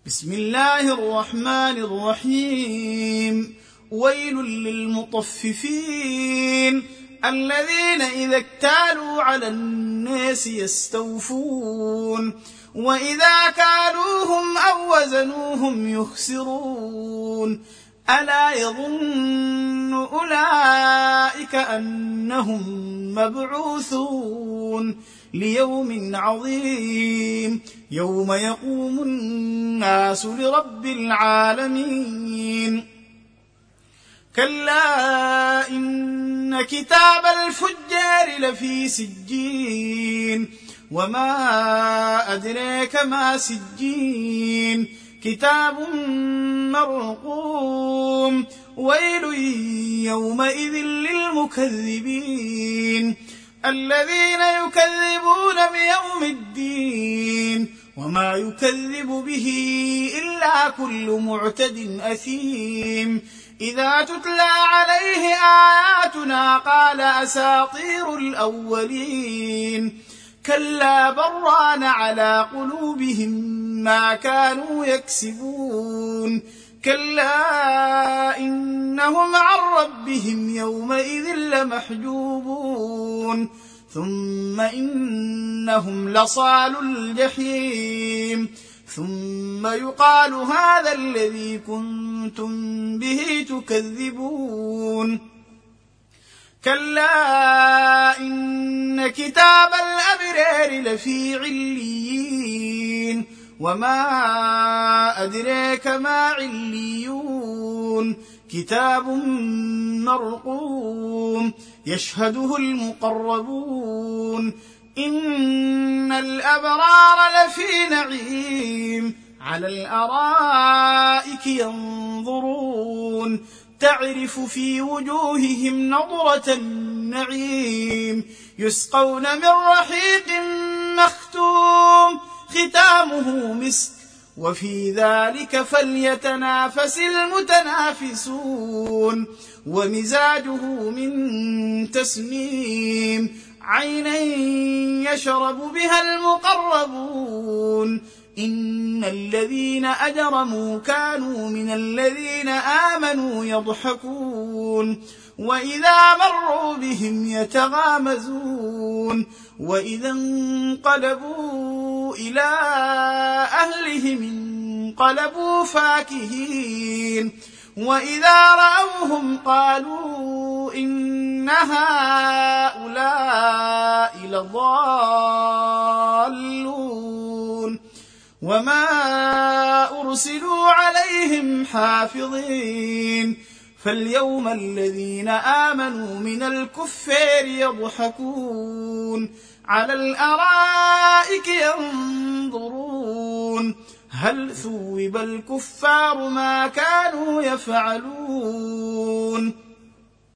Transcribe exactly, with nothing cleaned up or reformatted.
بسم الله الرحمن الرحيم. ويل للمطففين الذين إذا اكتالوا على الناس يستوفون وإذا كالوهم أو وزنوهم يخسرون ألا يظن أولئك أنهم مبعوثون ليوم عظيم يوم يقوم الناس لرب العالمين. كلا إن كتاب الفجار لفي سجين وما أدريك ما سجين كتاب مرقوم ويل يومئذ للمكذبين الذين يكذبون بيوم الدين وما يكذب به إلا كل معتد أثيم إذا تتلى عليه آياتنا قال أساطير الأولين كلا بران على قلوبهم ما كانوا يكسبون كلا إنهم عن ربهم يومئذ لمحجوبون ثم إنهم لصالو الجحيم ثم يقال هذا الذي كنتم به تكذبون كلا إن كتاب الأبرار لفي عليين وما أدريك ما عليون كتاب مرقوم يشهده المقربون إن الأبرار لفي نعيم على الأرائك ينظرون تعرف في وجوههم نضرة النعيم يسقون من رحيق مختوم ختامه مسك وفي ذلك فليتنافس المتنافسون ومزاجه من تسنيم عينا يشرب بها المقربون إن الذين أجرموا كانوا من الذين آمنوا يضحكون وإذا مروا بهم يتغامزون وإذا انقلبوا إلى أهلهم انقلبوا فاكهين وإذا رأوهم قالوا إن هؤلاء لضالون وما أرسلوا عليهم حافظين فاليوم الذين آمنوا من الكفار يضحكون على الأرائك ينظرون هل ثوب الكفار ما كانوا يفعلون